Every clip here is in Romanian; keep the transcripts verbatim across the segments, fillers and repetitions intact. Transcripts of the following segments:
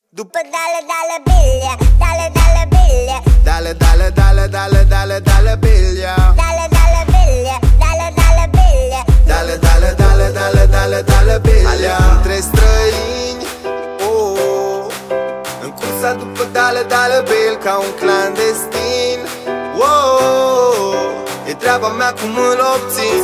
După dale, dale, bilia, dale, dale, bilia, Dale, dale, dale, dale, dale, dale, bilia, dale, dale, bilia, dale, dale, bilia, Dale, dale, dale, dale, dale, dale, bilia. Alerg între străini, oh, în cursa după dale, dale, bil, ca un clandestin, oh, e treaba mea cum îl obțin.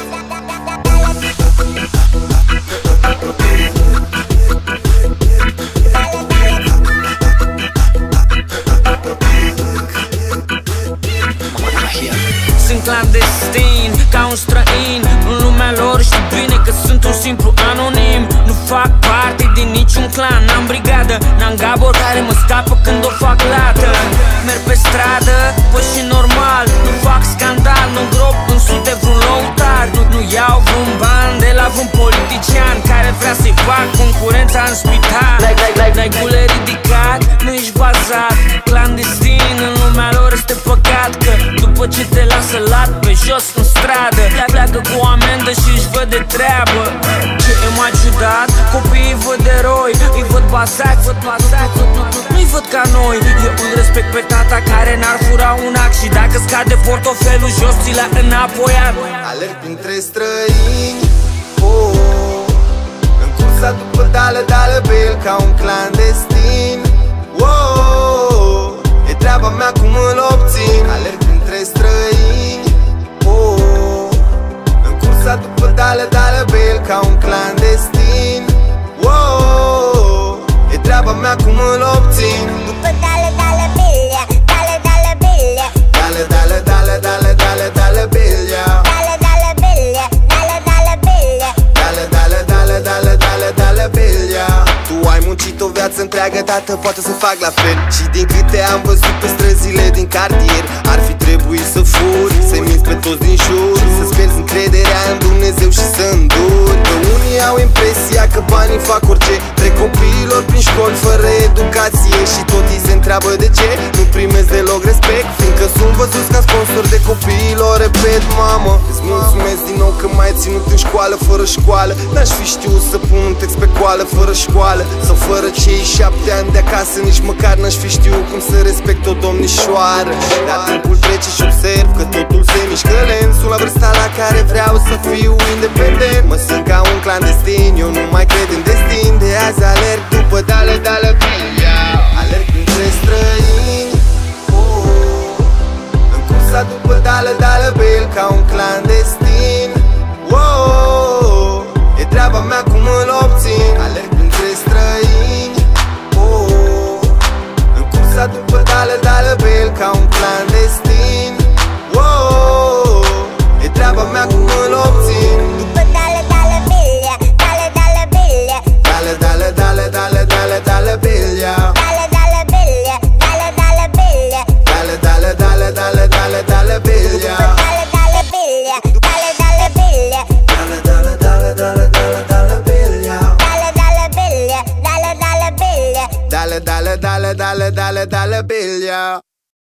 Sunt clandestin, ca un străin în lumea lor, știu bine că sunt un simplu anonim. Nu fac parte din niciun clan, n-am brigadă, n-am gabor care mă scapă când o fac lată. Merg pe stradă, păi și normal, nu fac scandal, nu grop în sute vreun lăutar. Nu, nu iau vreun ban de la vreun politician care vrea să-i fac concurența în spital. N-ai gule ridicat, nu ești bazat, clandestin în lumea lor este păcat. Că după ce te lasă lat pe jos în stradă, pleacă cu amendă și își văd de treabă. Ce e mai ciudat, copiii văd eroi, îi văd bazați, nu-i văd ca noi. Eu îl respect pe tata care n-ar fura un ac, și dacă scade portofelul jos, ți l-a înapoiat. Alerg printre străini, oh, în cursa după dale, dale, bil, ca un clandestin, oh, e treaba mea cum îl obțin. Alerg printre străini, oh, în cursa după dale, dale, bil, ca un clandestin, oh, e treaba mea cum îl obțin. după dale, dale, bilia, dale, dale, bilia, Dale, dale, dale, dale, dale, dale, bilia, dale, dale, bilia, dale, dale, bilia, Dale, dale, dale, dale, dale, dale, bilia. Tu ai muncit o viață întreagă, tată, poate să fac la fel. Și din câte am văzut pe străzile din cartier, ar fi trebuit să furi, să-i minți pe toți din jur, să-ți pierzi încrederea în Dumnezeu și să înduri. Că unii au impresia că banii fac orice, trec copiilor prin școli fără educație și tot îi se întreabă de ce nu primesc deloc respect, fiindcă sunt văzuți ca sponsor de copiilor. Repet, mamă, îți mulțumesc din nou că m-ai ținut în școală fără școală. N-aș fi știut să pun un text pe coală fără școală, sau fără cei șapte ani de acasă, nici măcar n-aș fi știut cum să respect o domnișoară. Dar timpul trece și observ că totul se mișcă lent. Sunt la vârsta la care vreau să fiu independent. Mă simt ca un clandestin, eu nu mai cred în destin. De azi alerg după dale, dale, bilia, alerg printre străini, oh, în cursa după dale, dale, bil, ca un clandestin, oh, e treaba mea cum îl obțin. Alerg printre străini, oh, în cursa după dale, dale, bil, ca un clandestin, oh, e treaba mea cum îl obțin. după dale, dale, bilia, dale, dale, bilia, Dale, dale, dale, dale, dale, dale, bilia, dale, dale, bilia, dale, dale, bilia, Dale, dale, dale, dale, dale, dale, bilia, dale, dale, bilia, dale, dale, bilia, Dale, dale, dale, dale, dale, dale, bilia, dale, dale, bilia, dale, dale, bilia. Dale, dale, dale, dale, dale, dale, bilia.